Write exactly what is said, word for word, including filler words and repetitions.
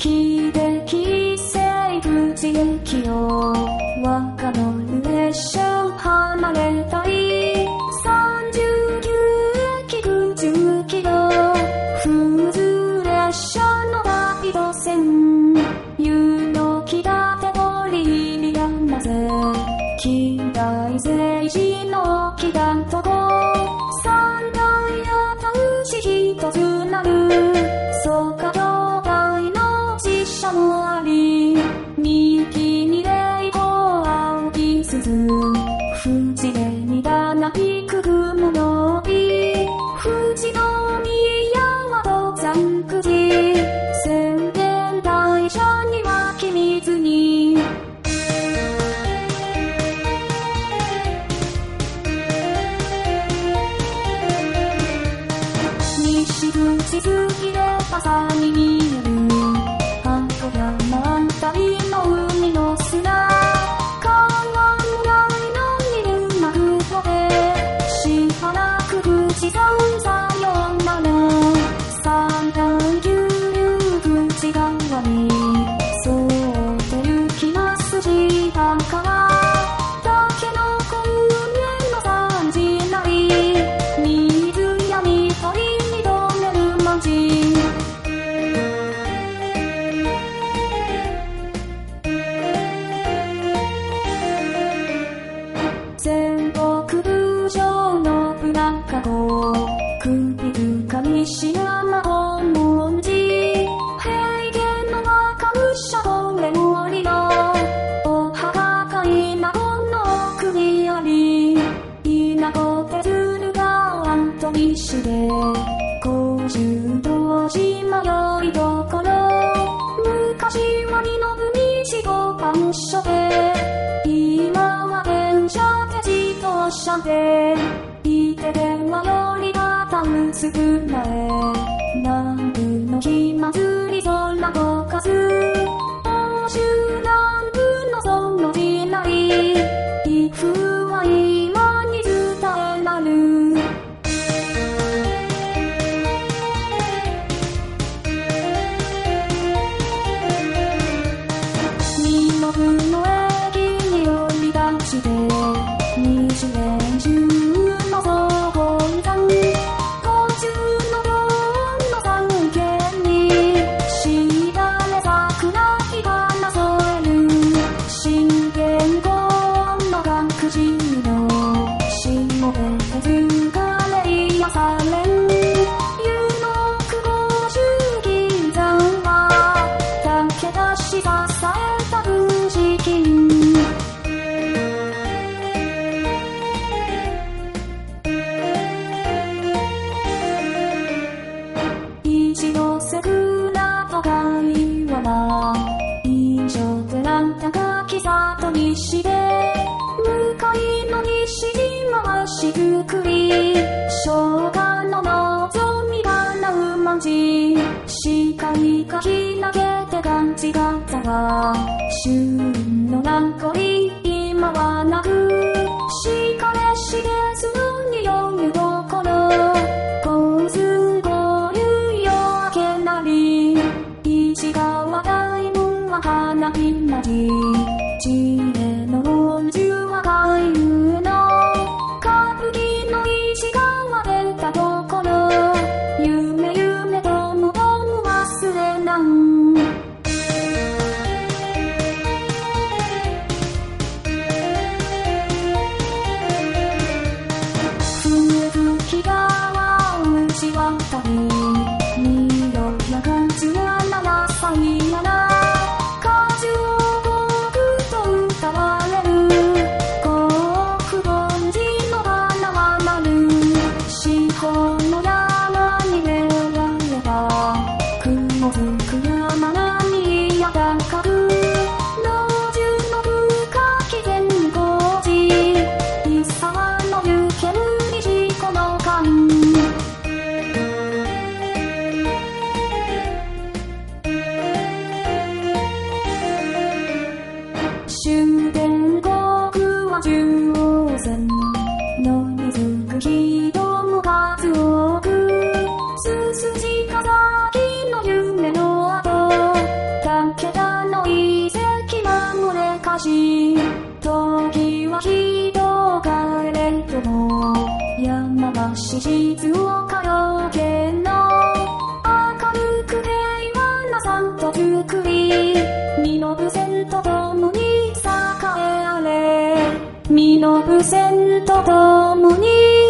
汽笛西口駅を若の列車離れたいさんじゅうきゅうえき口キロ普通列車の大路線湯の木立堀に山瀬近代政治の木だとこ三代後し一つなるそうか兄弟の死者もあり右に霊光青き鈴富士でにだなびく雲のび富士宮は登山口宣伝大社に湧き水に西口好きで朝に見えるあと山あんたりの海の砂川村の見る丸太でしばらく口さんさよなら三段急流口側にそうて行きます時間から竹の子梅の三時なり水や緑に止める街全国部上のプラカゴ首深西山本門寺平原の中武者骨森のお墓か稲子の奥にあり稲子手鶴があんと西で五十道島よいどころ昔は二の海四五番所で今は電車で自動車でいて電話よりがたむすぐなえ南部の火祭り空動かす欧州南部のその地なり威風は今に伝えなる二部の駅に降り立ちで二十年中の総本山途中の道の三軒にしだれ桜木花添える信玄公の学士の下手手塚レイヤされん湯の久保周銀山は武田氏支えた軍資金一度セクラと会話は飲食店なんたがき里西で向かいの西島はしぐくり生姜の望みがなうまんじ視界が開けてがんちがったが旬の名残今はなくしかれしですに夜どころ交通合流夜明けなり石川大門は花火町知恵の恩重は海遊の歌舞伎の石川出たところ夢夢ともとも忘れなん笛吹き川を打ち渡り二度やがんつやななさいやな果樹を僕と歌し静岡よけの明るく平和な里づくり、身延線と共に栄えあれ、身延線と共に